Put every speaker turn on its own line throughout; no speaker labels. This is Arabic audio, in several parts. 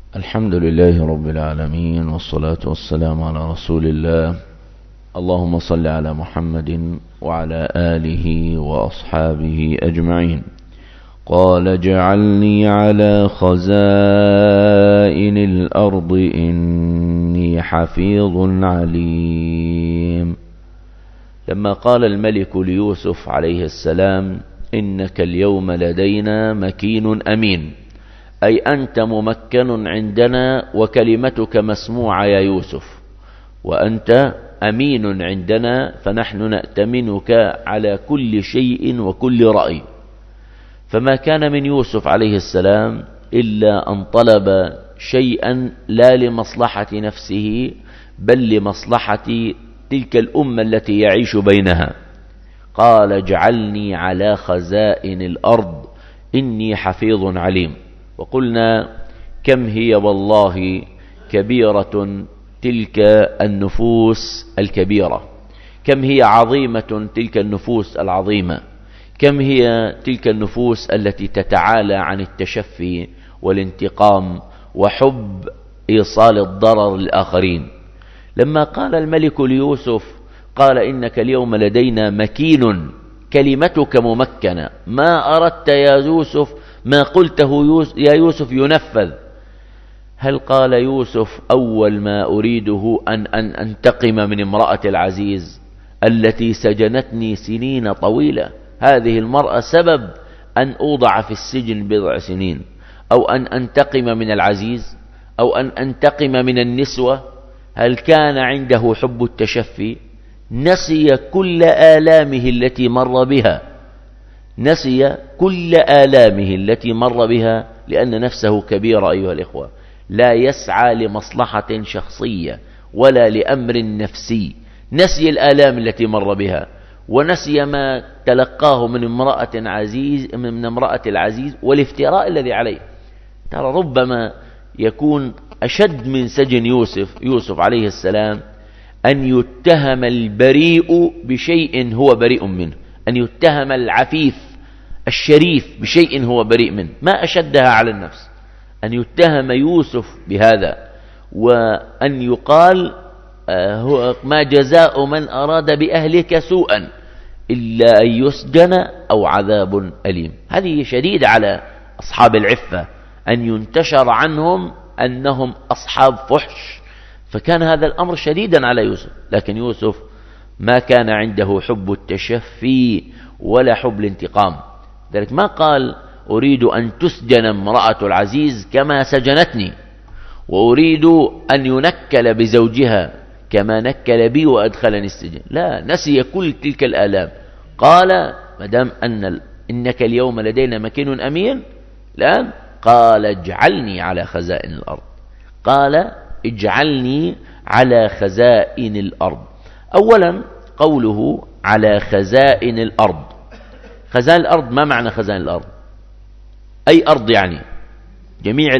الحمد لله رب العالمين، والصلاة والسلام على رسول الله. اللهم صل على محمد وعلى آله وأصحابه أجمعين. قال: اجعلني على خزائن الأرض إني حفيظ عليم. لما قال الملك ليوسف عليه السلام: إنك اليوم لدينا مكين أمين، أي أنت ممكن عندنا وكلمتك مسموعة يا يوسف، وأنت أمين عندنا، فنحن نأتمنك على كل شيء وكل رأي. فما كان من يوسف عليه السلام إلا أن طلب شيئا لا لمصلحة نفسه بل لمصلحة تلك الأمة التي يعيش بينها. قال: اجعلني على خزائن الأرض إني حفيظ عليم. وقلنا كم هي والله كبيرة تلك النفوس الكبيرة، كم هي عظيمة تلك النفوس العظيمة، كم هي تلك النفوس التي تتعالى عن التشفي والانتقام وحب إيصال الضرر للآخرين. لما قال الملك ليوسف قال: إنك اليوم لدينا مكين، كلمتك ممكنة، ما أردت يا يوسف، ما قلته يا يوسف ينفذ. هل قال يوسف أول ما أريده أن أنتقم من امرأة العزيز التي سجنتني سنين طويلة؟ هذه المرأة سبب أن أوضع في السجن بضع سنين، أو أن أنتقم من العزيز، أو أن أنتقم من النسوة. هل كان عنده حب التشفي؟ نسي كل آلامه التي مر بها، نسي كل آلامه التي مر بها، لأن نفسه كبيرة أيها الإخوة، لا يسعى لمصلحة شخصية ولا لأمر نفسي. نسي الآلام التي مر بها، ونسي ما تلقاه من امرأة العزيز والافتراء الذي عليه. ترى ربما يكون أشد من سجن يوسف عليه السلام أن يتهم البريء بشيء هو بريء منه، أن يتهم العفيف الشريف بشيء هو بريء منه. ما أشدها على النفس أن يتهم يوسف بهذا، وأن يقال ما جزاء من أراد بأهلك سوءا إلا أن يسجن أو عذاب أليم. هذه شديدة على أصحاب العفة، أن ينتشر عنهم أنهم أصحاب فحش. فكان هذا الأمر شديدا على يوسف، لكن يوسف ما كان عنده حب التشفي ولا حب الانتقام. ذلك ما قال: أريد أن تسجن امرأة العزيز كما سجنتني، وأريد أن ينكل بزوجها كما نكل بي وأدخلني السجن. لا، نسي كل تلك الآلام. قال: مدام إنك اليوم لدينا مكين أمين، الآن قال: اجعلني على خزائن الأرض. قال: اجعلني على خزائن الأرض. أولا قوله على خزائن الأرض. خزائن الأرض، ما معنى خزائن الأرض؟ أي أرض يعني؟ جميع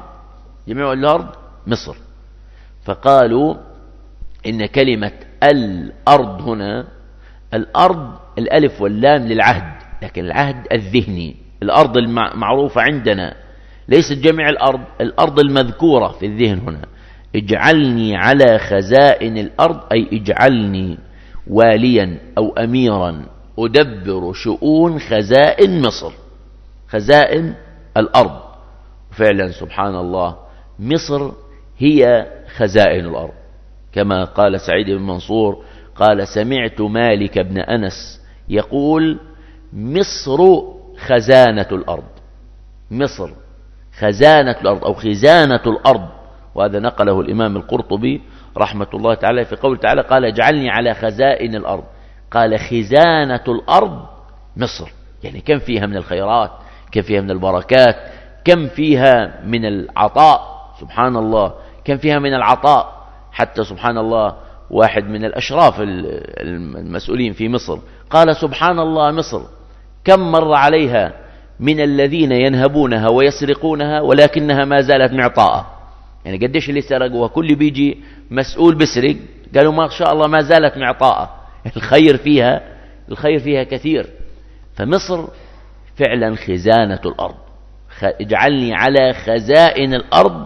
الأرض مصر. فقالوا إن كلمة الأرض هنا، الأرض الألف واللام للعهد، لكن العهد الذهني. الأرض المعروفة عندنا ليست جميع الأرض المذكورة في الذهن هنا. اجعلني على خزائن الأرض، أي اجعلني واليا أو أميرا أدبر شؤون خزائن مصر، خزائن الأرض. فعلا سبحان الله، مصر هي خزائن الأرض، كما قال سعيد بن منصور قال: سمعت مالك بن أنس يقول: مصر خزانة الأرض. مصر خزانة الأرض أو خزانة الأرض. وهذا نقله الإمام القرطبي رحمة الله تعالى في قول تعالى: قال: اجعلني على خزائن الأرض. قال: خزانة الأرض مصر، يعني كم فيها من الخيرات، كم فيها من البركات، كم فيها من العطاء. سبحان الله، كم فيها من العطاء. حتى سبحان الله، واحد من الأشراف المسؤولين في مصر قال: سبحان الله، مصر كم مر عليها من الذين ينهبونها ويسرقونها ولكنها ما زالت معطاءة. يعني قديش اللي سرقوها، كل بيجي مسؤول بسرق قالوا ما شاء الله ما زالت معطاءة. الخير فيها كثير. فمصر فعلا خزانة الأرض. اجعلني على خزائن الأرض.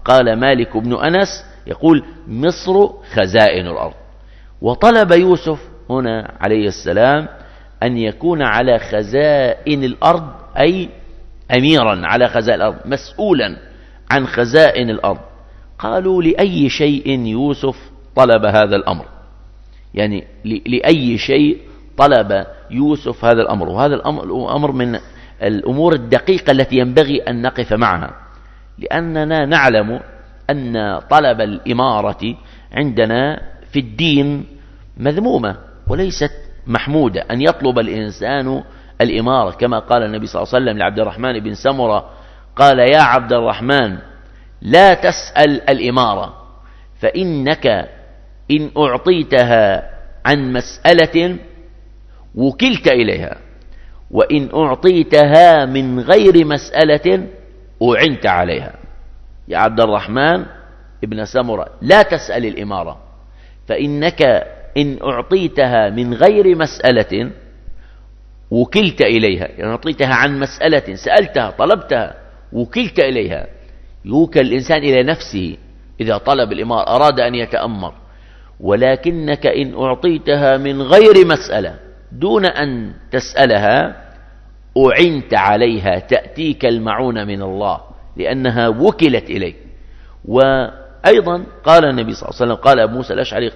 قال مالك بن أنس يقول مصر خزائن الأرض. وطلب يوسف هنا عليه السلام أن يكون على خزائن الأرض، أي أميرا على خزائن الأرض، مسؤولا عن خزائن الأرض. قالوا لأي شيء يوسف طلب هذا الأمر؟ يعني لأي شيء طلب يوسف هذا الأمر؟ وهذا الأمر من الأمور الدقيقة التي ينبغي أن نقف معها، لأننا نعلم أن طلب الإمارة عندنا في الدين مذمومة وليست محمودة. أن يطلب الإنسان الإمارة، كما قال النبي صلى الله عليه وسلم لعبد الرحمن بن سمرة، قال يا عبد الرحمن لا تسأل الإمارة، فإنك إن أعطيتها عن مسألة وكلت إليها، وإن أعطيتها من غير مسألة أعنت عليها. يا عبد الرحمن ابن سمرة لا تسأل الإمارة، فإنك إن أعطيتها من غير مسألة وكلت إليها، يعني أعطيتها عن مسألة، سألتها طلبتها وكلت إليها. يوكل الإنسان إلى نفسه إذا طلب الإمارة، أراد أن يتأمر. ولكنك إن أعطيتها من غير مسألة دون أن تسألها أعنت عليها، تأتيك المعونة من الله لأنها وكلت إليك. وأيضا قال النبي صلى الله عليه وسلم، قال أبو موسى الأشعري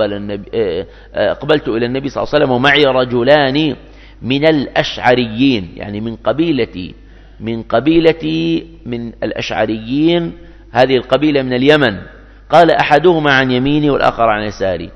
أقبلت إلى النبي صلى الله عليه وسلم ومعي رجلان من الأشعريين، يعني من الأشعريين، هذه القبيلة من اليمن. قال أحدهما عن يميني والآخر عن يساري،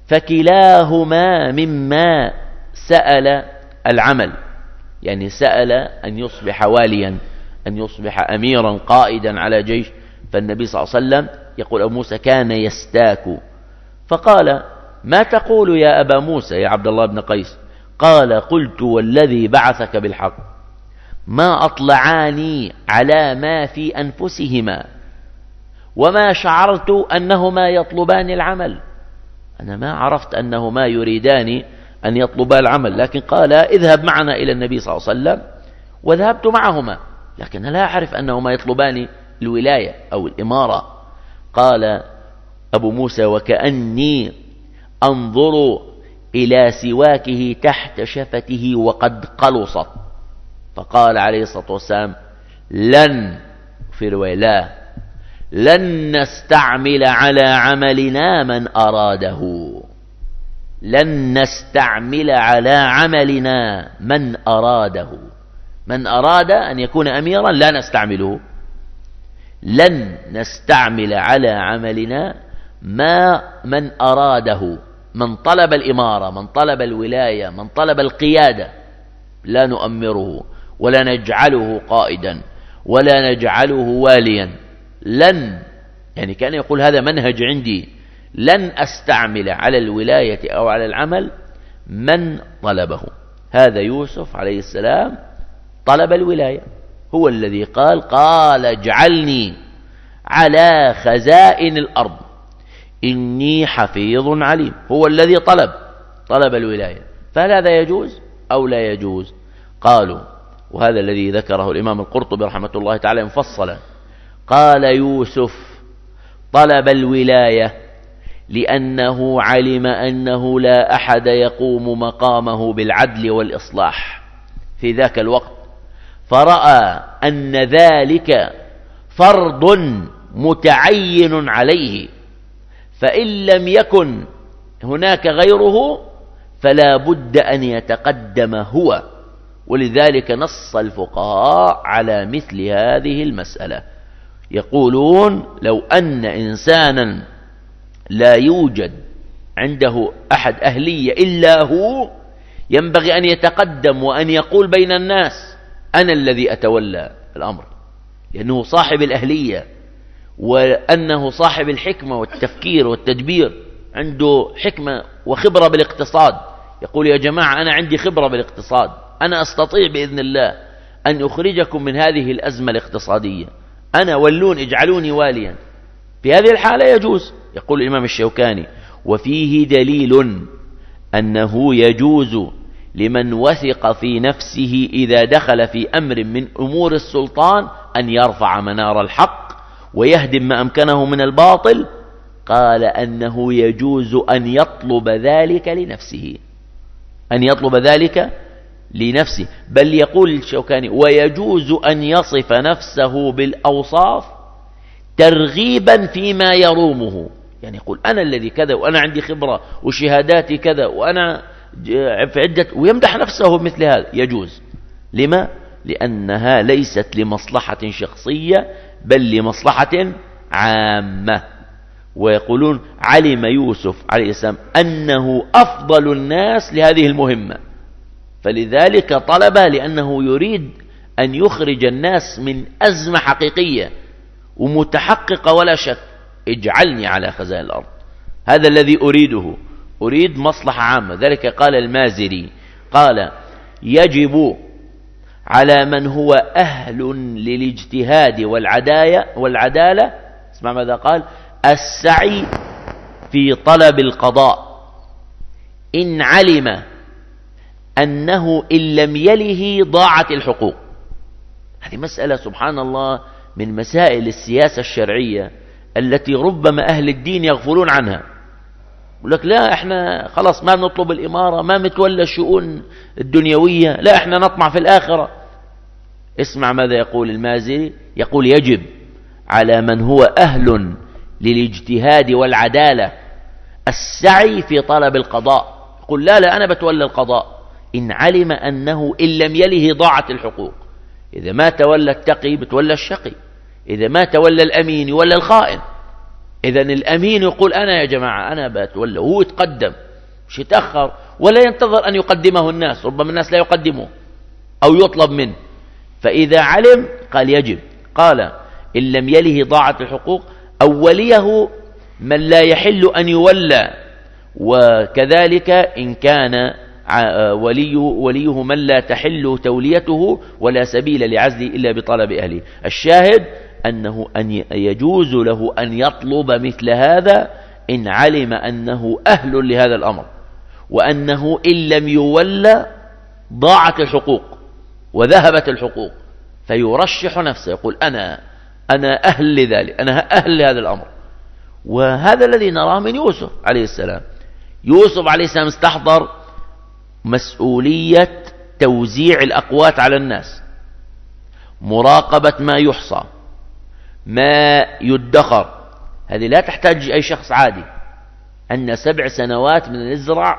فكلاهما مما سأل العمل، يعني سأل أن يصبح واليا، أن يصبح أميرا قائدا على جيش. فالنبي صلى الله عليه وسلم يقول أبو موسى كان يستاك، فقال ما تقول يا أبا موسى يا عبد الله بن قيس؟ قال قلت والذي بعثك بالحق ما أطلعاني على ما في أنفسهما وما شعرت أنهما يطلبان العمل. أنا ما عرفت أنهما يريدان أن يطلبا العمل، لكن قال اذهب معنا إلى النبي صلى الله عليه وسلم، وذهبت معهما، لكن لا أعرف أنهما يطلبان الولاية أو الإمارة. قال أبو موسى وكأني أنظر إلى سواكه تحت شفته وقد قلصت. فقال عليه الصلاة والسلام لن، في رواية لا، لن نستعمل على عملنا من أراده، لن نستعمل على عملنا من أراده. من أراد أن يكون أميرا لا نستعمله، لن نستعمل على عملنا من أراده، من طلب الإمارة، من طلب الولاية، من طلب القيادة، لا نؤمره ولا نجعله قائدا ولا نجعله واليا. لن، يعني كان يقول هذا منهج عندي، لن أستعمل على الولاية أو على العمل من طلبه. هذا يوسف عليه السلام طلب الولاية، هو الذي قال اجعلني على خزائن الأرض إني حفيظ عليم. هو الذي طلب الولاية، فهل هذا يجوز أو لا يجوز؟ قالوا، وهذا الذي ذكره الإمام القرطبي رحمة الله تعالى مفصلا، قال يوسف طلب الولاية لأنه علم أنه لا أحد يقوم مقامه بالعدل والإصلاح في ذاك الوقت، فرأى أن ذلك فرض متعين عليه، فإن لم يكن هناك غيره فلا بد أن يتقدم هو. ولذلك نص الفقهاء على مثل هذه المسألة، يقولون لو أن إنسانا لا يوجد عنده أحد أهلية إلا هو، ينبغي أن يتقدم وأن يقول بين الناس أنا الذي أتولى الأمر، لأنه صاحب الأهلية، وأنه صاحب الحكمة والتفكير والتدبير، عنده حكمة وخبرة بالاقتصاد. يقول يا جماعة أنا عندي خبرة بالاقتصاد، أنا أستطيع بإذن الله أن أخرجكم من هذه الأزمة الاقتصادية، أنا ولون اجعلوني واليا. في هذه الحالة يجوز. يقول الإمام الشوكاني وفيه دليل أنه يجوز لمن وثق في نفسه إذا دخل في أمر من أمور السلطان أن يرفع منار الحق ويهدم ما أمكنه من الباطل، قال أنه يجوز أن يطلب ذلك لنفسه، أن يطلب ذلك لنفسه. بل يقول الشوكاني: ويجوز أن يصف نفسه بالأوصاف ترغيبا فيما يرومه. يعني يقول أنا الذي كذا، وأنا عندي خبرة وشهاداتي كذا، وأنا في عدة، ويمدح نفسه مثل هذا، يجوز. لما؟ لأنها ليست لمصلحة شخصية بل لمصلحة عامة. ويقولون: علم يوسف عليه السلام أنه أفضل الناس لهذه المهمة، فلذلك طلبها، لأنه يريد أن يخرج الناس من أزمة حقيقية ومتحققة ولا شك. اجعلني على خزائن الأرض، هذا الذي أريده، أريد مصلحة عامة. ذلك قال المازري، قال: يجب على من هو أهل للاجتهاد والعدالة، اسمع ماذا قال: السعي في طلب القضاء، إن علم أنه إن لم يله ضاعت الحقوق. هذه مسألة سبحان الله من مسائل السياسة الشرعية التي ربما أهل الدين يغفلون عنها. يقول لك: لا، احنا خلاص ما نطلب الإمارة، ما نتولى الشؤون الدنيوية، لا، احنا نطمع في الآخرة. اسمع ماذا يقول المازري، يقول: يجب على من هو أهل للاجتهاد والعدالة السعي في طلب القضاء. يقول: لا، أنا بتولى القضاء إن علم أنه إن لم يله ضاعت الحقوق. إذا ما تولى التقي بتولى الشقي، إذا ما تولى الأمين يولى الخائن. إذن الأمين يقول: أنا يا جماعة أنا بتولى، وهو يتقدم، مش يتأخر ولا ينتظر أن يقدمه الناس، ربما الناس لا يقدمه أو يطلب منه. فإذا علم قال يجب، قال: إن لم يله ضاعت الحقوق، أو وليه من لا يحل أن يولى، وكذلك إن كان وليه من لا تحل توليته ولا سبيل لعزله إلا بطلب أهله. الشاهد أنه يجوز له أن يطلب مثل هذا إن علم أنه أهل لهذا الأمر، وأنه إن لم يولى ضاعت الحقوق وذهبت الحقوق، فيرشح نفسه، يقول: أنا أهل لذلك، أنا أهل لهذا الأمر. وهذا الذي نراه من يوسف عليه السلام. يوسف عليه السلام استحضر مسؤولية توزيع الأقوات على الناس، مراقبة ما يحصى، ما يدخر. هذه لا تحتاج أي شخص عادي. أن 7 سنوات من نزرع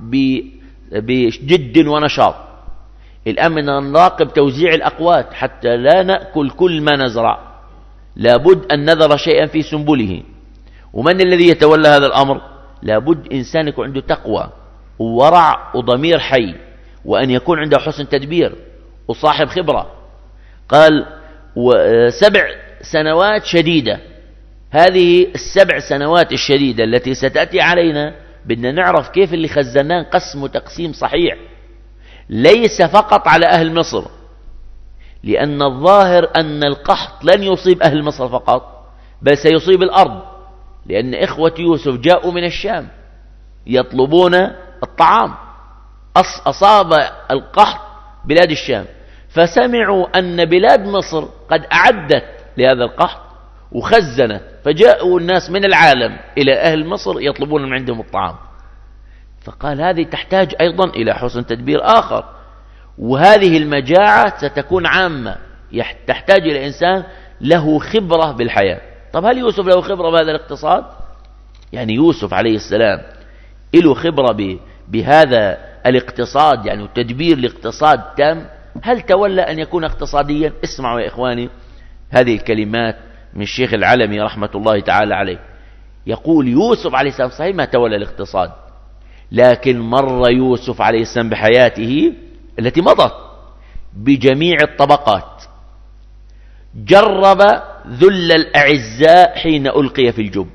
بجد ونشاط. الآن بدنا نراقب توزيع الأقوات حتى لا نأكل كل ما نزرع، لابد أن نذر شيئا في سنبله. ومن الذي يتولى هذا الأمر؟ لابد إنسان يكون عنده تقوى وورع وضمير حي، وأن يكون عنده حسن تدبير وصاحب خبرة. قال: 7 سنوات شديدة. هذه 7 سنوات الشديدة التي ستأتي علينا بدنا نعرف كيف اللي خزناه نقسمه تقسيم صحيح، ليس فقط على أهل مصر، لأن الظاهر أن القحط لن يصيب أهل مصر فقط، بل سيصيب الأرض، لأن إخوة يوسف جاءوا من الشام يطلبون الطعام. أصاب القحط بلاد الشام، فسمعوا أن بلاد مصر قد أعدت لهذا القحط وخزنت، فجاءوا الناس من العالم إلى أهل مصر يطلبون من عندهم الطعام. فقال: هذه تحتاج أيضا إلى حسن تدبير آخر، وهذه المجاعة ستكون عامة، تحتاج إلى إنسان له خبرة بالحياة. طب هل يوسف له خبرة بهذا الاقتصاد؟ يعني يوسف عليه السلام له خبرة بهذا الاقتصاد، يعني تدبير الاقتصاد تام؟ هل تولى أن يكون اقتصاديا؟ اسمعوا يا إخواني هذه الكلمات من الشيخ العلمي رحمة الله تعالى عليه. يقول: يوسف عليه السلام صحيح ما تولى الاقتصاد، لكن مر يوسف عليه السلام بحياته التي مضت بجميع الطبقات، جرب ذل الأعزاء حين ألقي في الجب،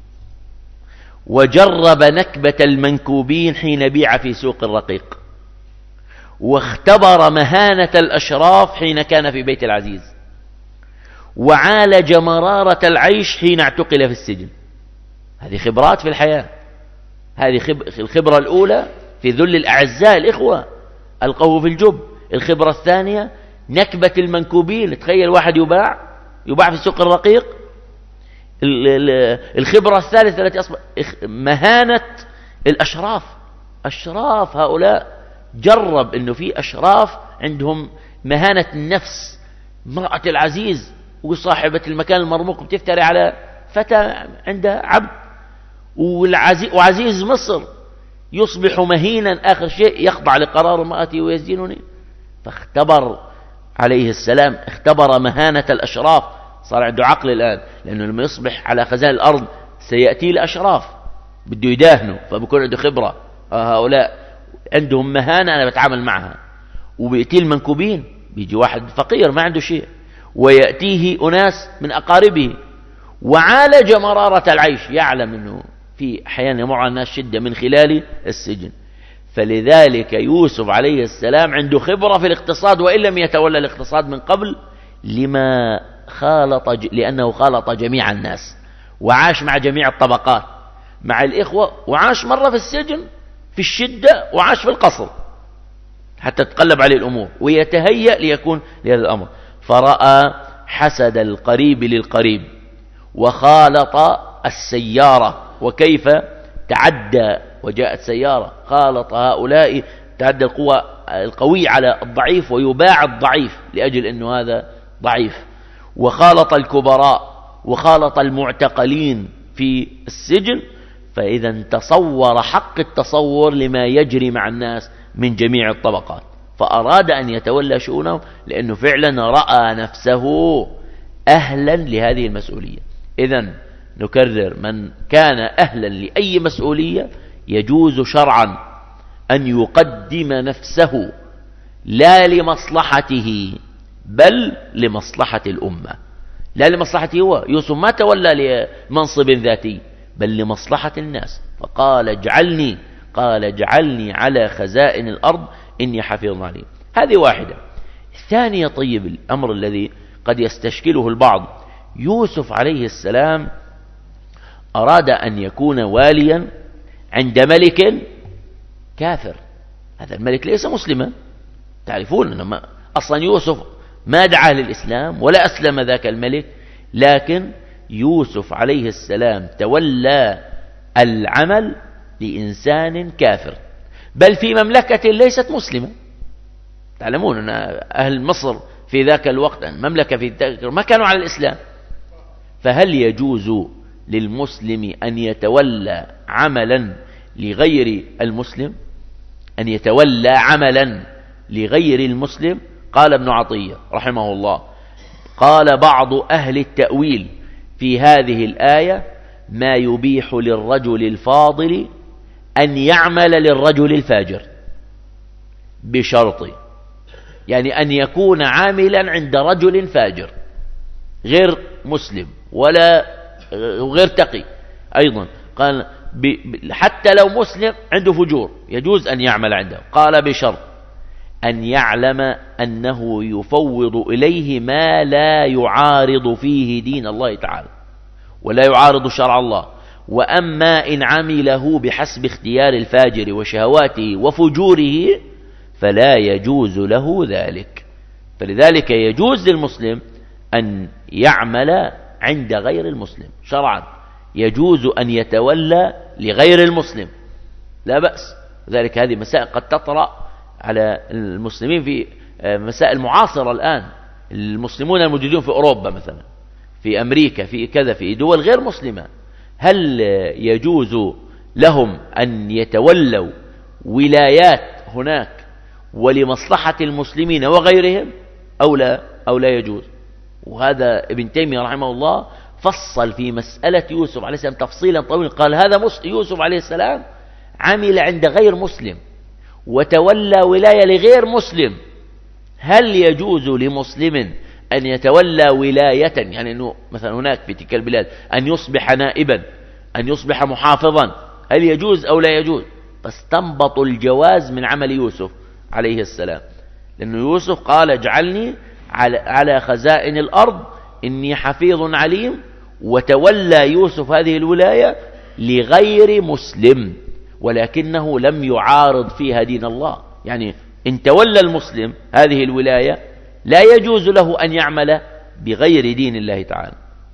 وجرب نكبة المنكوبين حين بيع في سوق الرقيق، واختبر مهانة الأشراف حين كان في بيت العزيز، وعالج مرارة العيش حين اعتقل في السجن. هذه خبرات في الحياة. هذه الخبرة الأولى في ذل الأعزاء الإخوة ألقوه في الجب. الخبرة الثانية نكبة المنكوبين، تخيل واحد يباع في سوق الرقيق الخبرة الثالثة التي أصبح مهانة الأشراف. أشراف هؤلاء جرب أنه في أشراف عندهم مهانة النفس. امرأة العزيز وصاحبة المكان المرموق بتفتري على فتى عندها عبد، وعزيز مصر يصبح مهينا آخر شيء يخضع لقرار امرأته ويسجنني. فاختبر عليه السلام، اختبر مهانة الأشراف. صار عنده عقل الآن، لأنه لما يصبح على خزائن الأرض سيأتي الأشراف بده يداهنه، فبكون عنده خبرة. هؤلاء عندهم مهانة أنا بتعامل معها. وبيأتي المنكوبين، بيجي واحد فقير ما عنده شيء ويأتيه أناس من أقاربه، وعالج مرارة العيش، يعلم أنه في أحيانا يمر على الناس شدة من خلال السجن. فلذلك يوسف عليه السلام عنده خبرة في الاقتصاد، وإن لم يتولى الاقتصاد من قبل لأنه خالط جميع الناس، وعاش مع جميع الطبقات، مع الإخوة، وعاش مرة في السجن في الشدة، وعاش في القصر حتى تقلب عليه الأمور ويتهيأ ليكون لهذا الأمر. فرأى حسد القريب للقريب، وخالط السيارة، وكيف تعدى وجاءت سيارة. خالط هؤلاء، تعدى القوة القوي على الضعيف، ويباع الضعيف لأجل أنه هذا ضعيف. وخالط الكبراء، وخالط المعتقلين في السجن. فإذا تصور حق التصور لما يجري مع الناس من جميع الطبقات، فأراد أن يتولى شؤونهم، لأنه فعلا رأى نفسه أهلا لهذه المسؤولية. إذن نكرر، من كان أهلا لأي مسؤولية يجوز شرعا أن يقدم نفسه لا لمصلحته بل لمصلحة الأمة. لا لمصلحته هو، يوسف ما تولى لمنصب ذاتي بل لمصلحة الناس. فقال اجعلني على خزائن الأرض إني حفيظ عليم. هذه واحدة. الثانية، طيب الأمر الذي قد يستشكله البعض، يوسف عليه السلام أراد أن يكون واليا عند ملك كافر. هذا الملك ليس مسلما، تعرفون أنه أصلا يوسف ما دعاه للإسلام ولا أسلم ذاك الملك، لكن يوسف عليه السلام تولى العمل لإنسان كافر، بل في مملكة ليست مسلمة. تعلمون أن أهل مصر في ذاك الوقت، مملكة في ذاك ما كانوا على الإسلام. فهل يجوز للمسلم أن يتولى عملا لغير المسلم؟ أن يتولى عملا لغير المسلم؟ قال ابن عطية رحمه الله، قال بعض أهل التأويل في هذه الآية ما يبيح للرجل الفاضل أن يعمل للرجل الفاجر، بشرط يعني أن يكون عاملا عند رجل فاجر غير مسلم ولا غير تقي. أيضا قال حتى لو مسلم عنده فجور يجوز أن يعمل عنده. قال بشرط أن يعلم أنه يفوض إليه ما لا يعارض فيه دين الله تعالى ولا يعارض شرع الله. وأما إن عمله بحسب اختيار الفاجر وشهواته وفجوره فلا يجوز له ذلك. فلذلك يجوز للمسلم أن يعمل عند غير المسلم شرعا، يجوز أن يتولى لغير المسلم لا بأس. ذلك هذه مسائل قد تطرأ على المسلمين في مسائل معاصرة الآن. المسلمون الموجودين في أوروبا مثلا، في أمريكا، في كذا، في دول غير مسلمة، هل يجوز لهم أن يتولوا ولايات هناك ولمصلحة المسلمين وغيرهم أو لا يجوز؟ وهذا ابن تيمية رحمه الله فصل في مسألة يوسف عليه السلام تفصيلا طويلا. قال هذا يوسف عليه السلام عمل عند غير مسلم وتولى ولاية لغير مسلم، هل يجوز لمسلم أن يتولى ولاية، يعني أنه مثلا هناك في تلك البلاد أن يصبح نائبا، أن يصبح محافظا، هل يجوز أو لا يجوز؟ فاستنبطوا الجواز من عمل يوسف عليه السلام، لأن يوسف قال اجعلني على خزائن الأرض إني حفيظ عليم، وتولى يوسف هذه الولاية لغير مسلم، ولكنه لم يعارض فيها دين الله. يعني إن تولى المسلم هذه الولاية لا يجوز له أن يعمل بغير دين الله تعالى،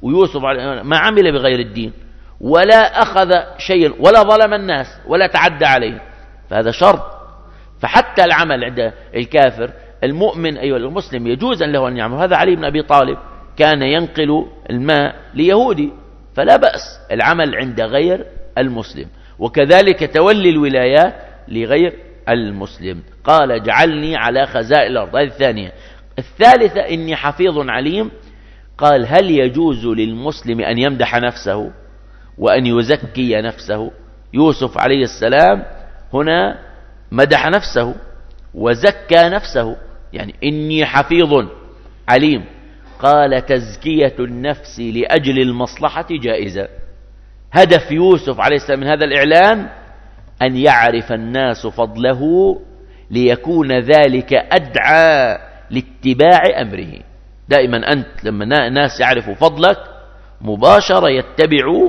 ويوسف ما عمل بغير الدين ولا أخذ شيئا ولا ظلم الناس ولا تعدى عليهم، فهذا شرط. فحتى العمل عند الكافر المؤمن أيها المسلم يجوز له أن يعمل. هذا علي بن أبي طالب كان ينقل الماء ليهودي، فلا بأس العمل عند غير المسلم. وكذلك تولي الولايات لغير المسلم. قال اجعلني على خزائن الأرض، هذه الثانية. الثالثة إني حفيظ عليم. قال هل يجوز للمسلم أن يمدح نفسه وأن يزكي نفسه؟ يوسف عليه السلام هنا مدح نفسه وزكى نفسه، يعني إني حفيظ عليم. قال تزكية النفس لأجل المصلحة جائزة. هدف يوسف عليه السلام من هذا الإعلان أن يعرف الناس فضله ليكون ذلك أدعى لاتباع أمره. دائما أنت لما الناس يعرفوا فضلك مباشرة يتبعوا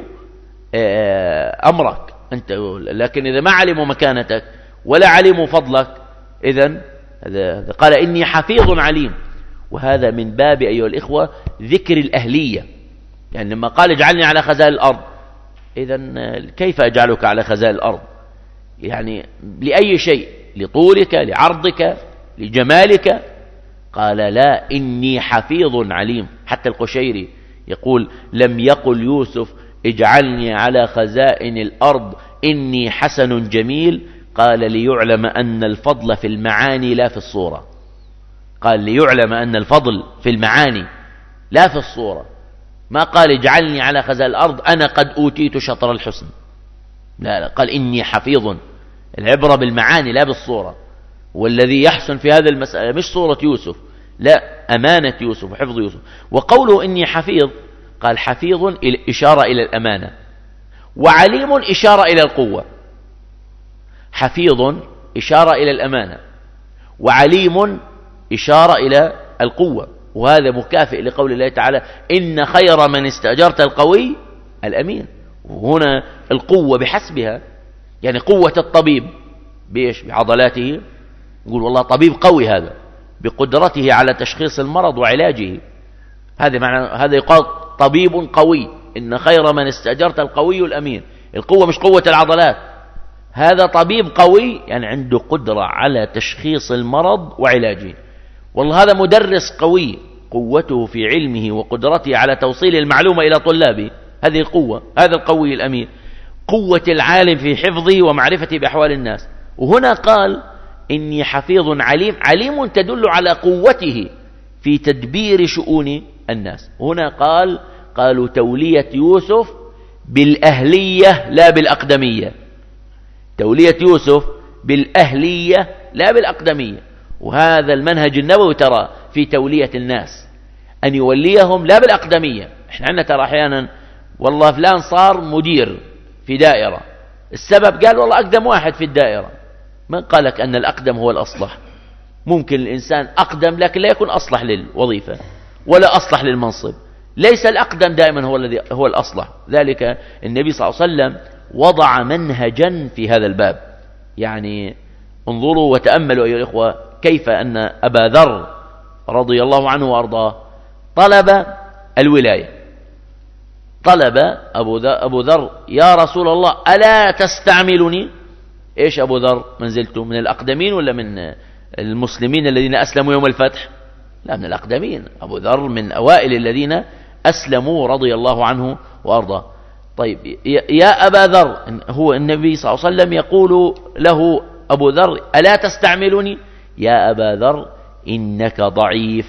أمرك أنت، لكن إذا ما علموا مكانتك ولا علموا فضلك إذن قال إني حفيظ عليم. وهذا من باب أيها الإخوة ذكر الأهلية، يعني لما قال اجعلني على خزائن الأرض، إذن كيف أجعلك على خزائن الأرض؟ يعني لأي شيء، لطولك، لعرضك، لجمالك؟ قال لا، إني حفيظ عليم. حتى القشيري يقول لم يقل يوسف اجعلني على خزائن الأرض إني حسن جميل، قال ليعلم أن الفضل في المعاني لا في الصورة. قال ليعلم أن الفضل في المعاني لا في الصورة. ما قال اجعلني على خزائن الأرض أنا قد أوتيت شطر الحسن، لا، قال إني حفيظ. العبرة بالمعاني لا بالصورة. والذي يحسن في هذا المسألة مش صورة يوسف، لا، أمانة يوسف وحفظ يوسف. وقوله إني حفيظ، قال حفيظ إشارة إلى الأمانة، وعليم إشارة إلى القوة. حفيظ إشارة إلى الأمانة، وعليم إشارة إلى القوة. وهذا مكافئ لقول الله تعالى إن خير من استأجرت القوي الأمين. وهنا القوة بحسبها، يعني قوة الطبيب بإيش؟ بعضلاته. يقول والله طبيب قوي هذا بقدرته على تشخيص المرض وعلاجه. هذا معنى، هذا يقال طبيب قوي. إن خير من استأجرت القوي الأمين. القوة مش قوة العضلات، هذا طبيب قوي يعني عنده قدرة على تشخيص المرض وعلاجه. والله هذا مدرس قوي، قوته في علمه وقدرته على توصيل المعلومة إلى طلابه، هذه القوة. هذا القوي الأمين. قوة العالم في حفظه ومعرفته بأحوال الناس. وهنا قال إني حفيظ عليم. عليم تدل على قوته في تدبير شؤون الناس. هنا قالوا تولية يوسف بالأهلية لا بالأقدمية. تولية يوسف بالأهلية لا بالأقدمية. وهذا المنهج النبوي ترى في تولية الناس، أن يوليهم لا بالأقدمية. احنا عندنا ترى أحيانا والله فلان صار مدير في دائرة، السبب قال والله أقدم واحد في الدائرة. من قالك أن الأقدم هو الأصلح؟ ممكن الإنسان أقدم لكن لا يكون أصلح للوظيفة ولا أصلح للمنصب. ليس الأقدم دائما هو الأصلح. ذلك النبي صلى الله عليه وسلم وضع منهجا في هذا الباب. يعني انظروا وتأملوا أيها الإخوة كيف أن أبا ذر رضي الله عنه وأرضاه طلب الولاية. طلب أبو ذر يا رسول الله ألا تستعملني؟ إيش أبو ذر منزلته؟ من الأقدمين ولا من المسلمين الذين أسلموا يوم الفتح؟ لا، من الأقدمين. أبو ذر من أوائل الذين أسلموا رضي الله عنه وأرضاه. طيب يا أبا ذر، هو النبي صلى الله عليه وسلم يقول له أبو ذر ألا تستعملني؟ يا أبا ذر إنك ضعيف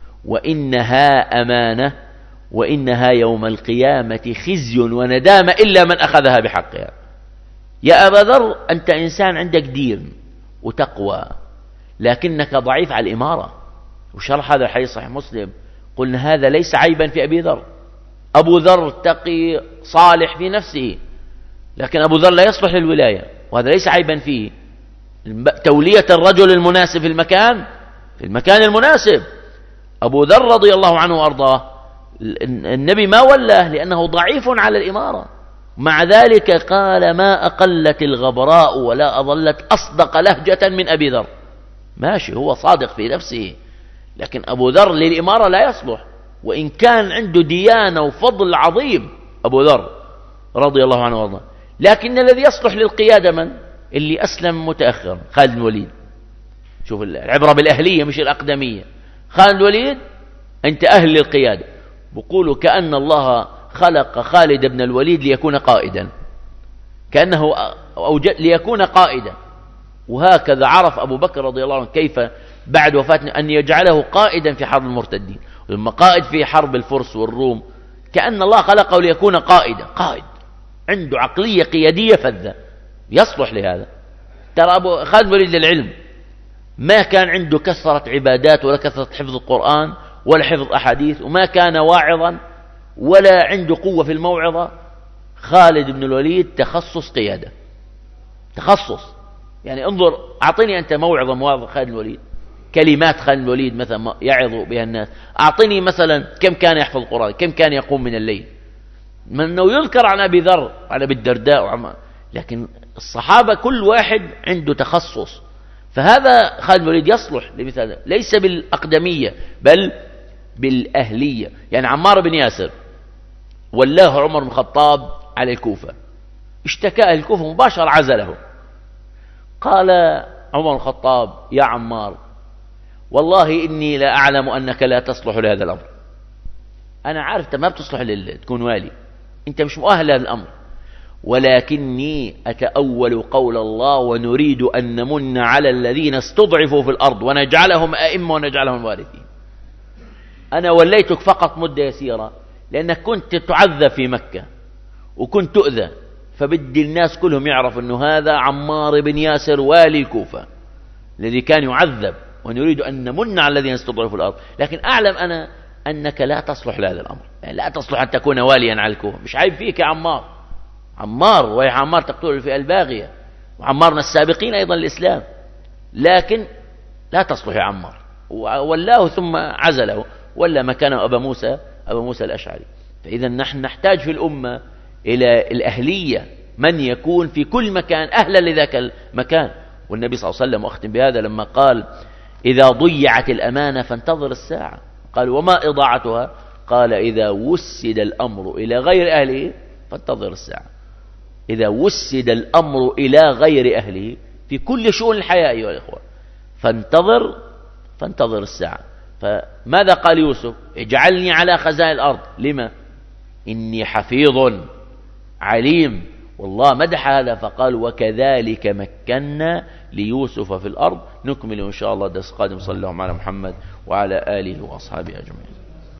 وإنها أمانة وإنها يوم القيامة خزي وندامة إلا من أخذها بحقها. يا أبا ذر أنت إنسان عندك دين وتقوى لكنك ضعيف على الإمارة. وشرح هذا الحديث صحيح مسلم قلنا هذا ليس عيبا في أبي ذر. أبو ذر تقي صالح في نفسه، لكن أبو ذر لا يصلح للولاية، وهذا ليس عيبا فيه. تولية الرجل المناسب في المكان المناسب. أبو ذر رضي الله عنه وأرضاه النبي ما ولاه لأنه ضعيف على الإمارة. مع ذلك قال ما أقلت الغبراء ولا أظلت أصدق لهجة من أبي ذر. ماشي، هو صادق في نفسه، لكن أبو ذر للإمارة لا يصلح. وإن كان عنده ديانة وفضل عظيم أبو ذر رضي الله عنه وارضاه، لكن الذي يصلح للقيادة من؟ اللي أسلم متأخرا، خالد بن الوليد. شوف العبرة بالأهلية مش الأقدمية. خالد بن الوليد أنت أهل للقيادة. بقولوا كأن الله خلق خالد بن الوليد ليكون قائدا، كأنه ليكون قائدا. وهكذا عرف أبو بكر رضي الله عنه كيف بعد وفاته أن يجعله قائدا في حرب المرتدين، ولما قائد في حرب الفرس والروم، كأن الله خلقه ليكون قائدا، قائد عنده عقلية قيادية فذة يصلح لهذا. ترى أبو خالد بن الوليد للعلم ما كان عنده كثرة عبادات ولا كثرة حفظ القرآن ولا حفظ أحاديث، وما كان واعظا ولا عنده قوة في الموعظة. خالد بن الوليد تخصص قيادة، تخصص. يعني انظر، أعطني أنت موعظة مواظب خالد بن الوليد، كلمات خالد بن الوليد مثلا يعظ بها الناس. أعطني مثلا كم كان يحفظ القرآن، كم كان يقوم من الليل. من أنه يذكر عن أبي ذر عن أبي الدرداء لكن الصحابة كل واحد عنده تخصص. فهذا خالد بن الوليد يصلح لمثل هذا، ليس بالأقدمية بل بالأهلية. يعني عمار بن ياسر ولاه عمر بن الخطاب على الكوفة، اشتكى أهل الكوفة مباشرة عزله. قال عمر بن الخطاب: يا عمار، والله إني لا أعلم أنك لا تصلح لهذا الأمر. أنا عارف أنت ما بتصلح تكون والي، أنت مش مؤهل لهذا الأمر، ولكني أتأول قول الله: ونريد أن نمن على الذين استضعفوا في الأرض ونجعلهم أئمة ونجعلهم وارثين. أنا وليتك فقط مدة يسيرة لأنك كنت تعذب في مكة وكنت تؤذى، فبدي الناس كلهم يعرفوا أنه هذا عمار بن ياسر والي الكوفة الذي كان يعذب، ونريد أن نمن على الذين استضعفوا في الأرض. لكن أعلم أنا أنك لا تصلح لهذا الأمر، يعني لا تصلح أن تكون واليا على الكوفة. مش عيب فيك يا عمار، عمار ويا عمار تقتل الفئة الباغية، وعمار من السابقين أيضا الإسلام، لكن لا تصلح يا عمار. ولاه ثم عزله، ولا مكانه أبا موسى الأشعري. فإذا نحن نحتاج في الأمة إلى الأهلية، من يكون في كل مكان أهلا لذاك المكان. والنبي صلى الله عليه وسلم أختم بهذا لما قال: إذا ضيعت الأمانة فانتظر الساعة. قال: وما إضاعتها؟ قال: إذا وسد الأمر إلى غير أهله فانتظر الساعة. إذا وسد الأمر إلى غير أهله في كل شؤون الحياة أيها الإخوة فانتظر الساعة. فماذا قال يوسف؟ اجعلني على خزائن الأرض. لما؟ إني حفيظ عليم. والله مدح هذا فقال: وكذلك مكنا ليوسف في الأرض. نكمل إن شاء الله درس قادم. صلى الله على محمد وعلى آله وأصحابه أجمعين.